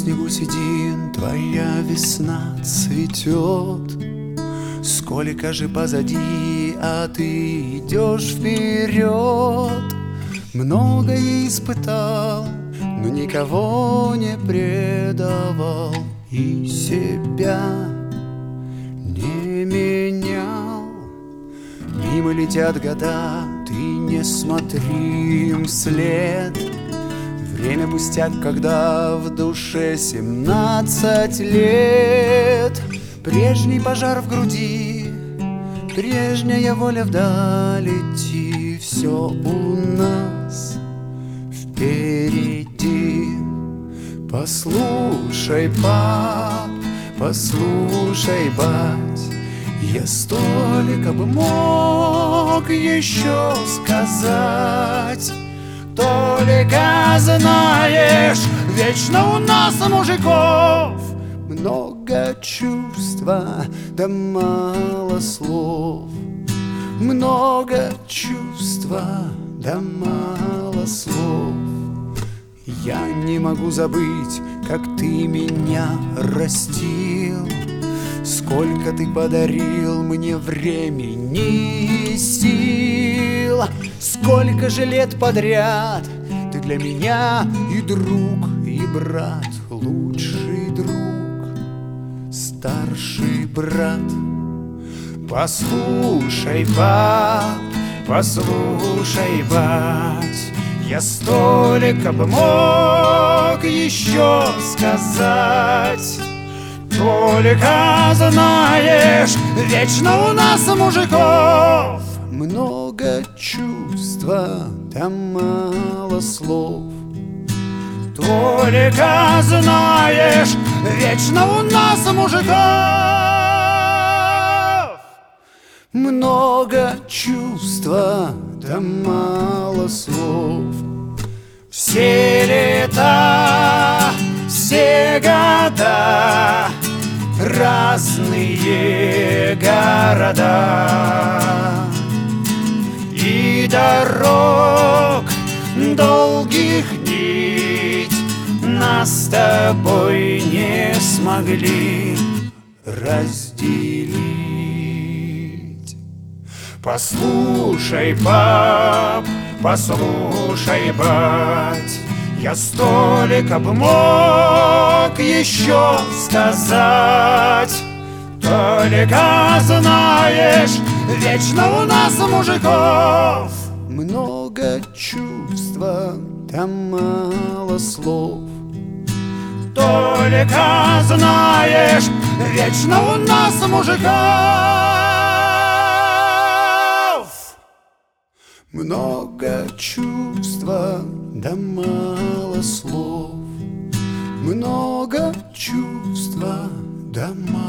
снегу сидим, твоя весна цветет. Сколько же позади, а ты идешь вперед. Многое испытал, но никого не предавал и себя не менял. Мимо летят года, ты не смотри им вслед. Время пустяк, когда в душе 17 лет. Прежний пожар в груди, прежняя воля вдаль идти. Все у нас впереди. Послушай, пап, послушай, бать, я столько бы мог еще сказать. Только знаешь, вечно у нас, мужиков, много чувства, да мало слов. Много чувства, да мало слов. Я не могу забыть, как ты меня растил. Сколько ты подарил мне времени и сил. Сколько же лет подряд ты для меня и друг, и брат, лучший друг, старший брат. Послушай, пап, послушай, бать, я столько бы мог еще сказать. Только знаешь, вечно у нас, мужиков, много чувства, да мало слов. Только знаешь, вечно у нас, мужиков, много чувства, да мало слов. Все лета, все года, разные города и дорог долгих нить нас с тобой не смогли разделить. Послушай, пап, послушай, бать, я столько бы мог еще сказать. Только знаешь, вечно у нас, мужиков, много чувства, да мало слов. Только знаешь, вечно у нас, мужиков, много чувства, да мало слов. Много чувства, да мало.